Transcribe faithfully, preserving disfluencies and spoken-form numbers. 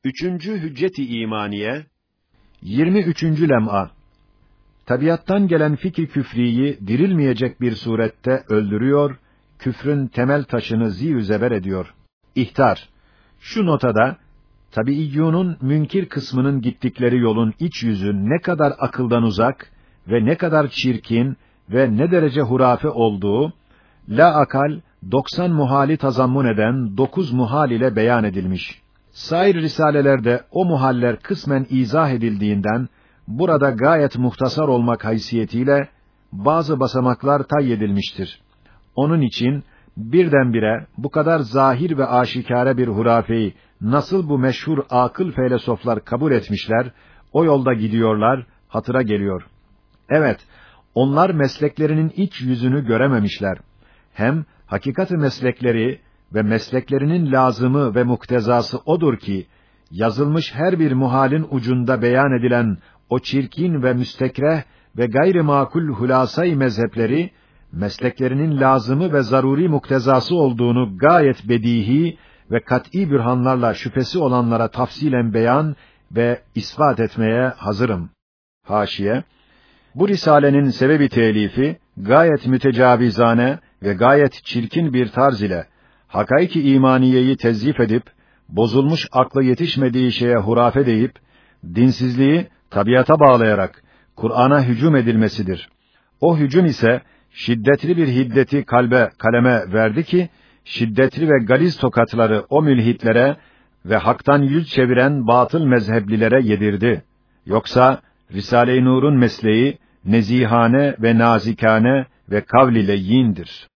Üçüncü Hüccet-i İmaniye, yirmi üçüncü lem'a. Tabiattan gelen fikir küfriyi dirilmeyecek bir surette öldürüyor, küfrün temel taşını zî-ü zeber ediyor. İhtar. Şu notada, tabiiyyûnun münkir kısmının gittikleri yolun iç yüzü ne kadar akıldan uzak ve ne kadar çirkin ve ne derece hurafe olduğu, la akal, doksan muhali tazammun eden dokuz muhal ile beyan edilmiş. Sair risalelerde o muhaller kısmen izah edildiğinden, burada gayet muhtasar olmak haysiyetiyle bazı basamaklar tayyedilmiştir. Onun için birdenbire bu kadar zahir ve aşikare bir hurafeyi nasıl bu meşhur akıl felsefeler kabul etmişler, o yolda gidiyorlar, hatıra geliyor. Evet, onlar mesleklerinin iç yüzünü görememişler. Hem hakikati meslekleri ve mesleklerinin lazımı ve muktezası odur ki, yazılmış her bir muhalin ucunda beyan edilen o çirkin ve müstekreh ve gayri makul hulasay mezhepleri, mesleklerinin lazımı ve zaruri muktezası olduğunu gayet bedihi ve kat'î bürhanlarla şüphesi olanlara tafsilen beyan ve ispat etmeye hazırım. Haşiye, bu risalenin sebebi telifi, gayet mütecavizane ve gayet çirkin bir tarz ile, hakaiki imaniyeyi tezyif edip, bozulmuş akla yetişmediği şeye hurafe deyip, dinsizliği tabiata bağlayarak, Kur'an'a hücum edilmesidir. O hücum ise, şiddetli bir hiddeti kalbe, kaleme verdi ki, şiddetli ve galiz tokatları o mülhitlere ve haktan yüz çeviren batıl mezheblilere yedirdi. Yoksa, Risale-i Nur'un mesleği, nezihane ve nazikane ve kavl ile yindir.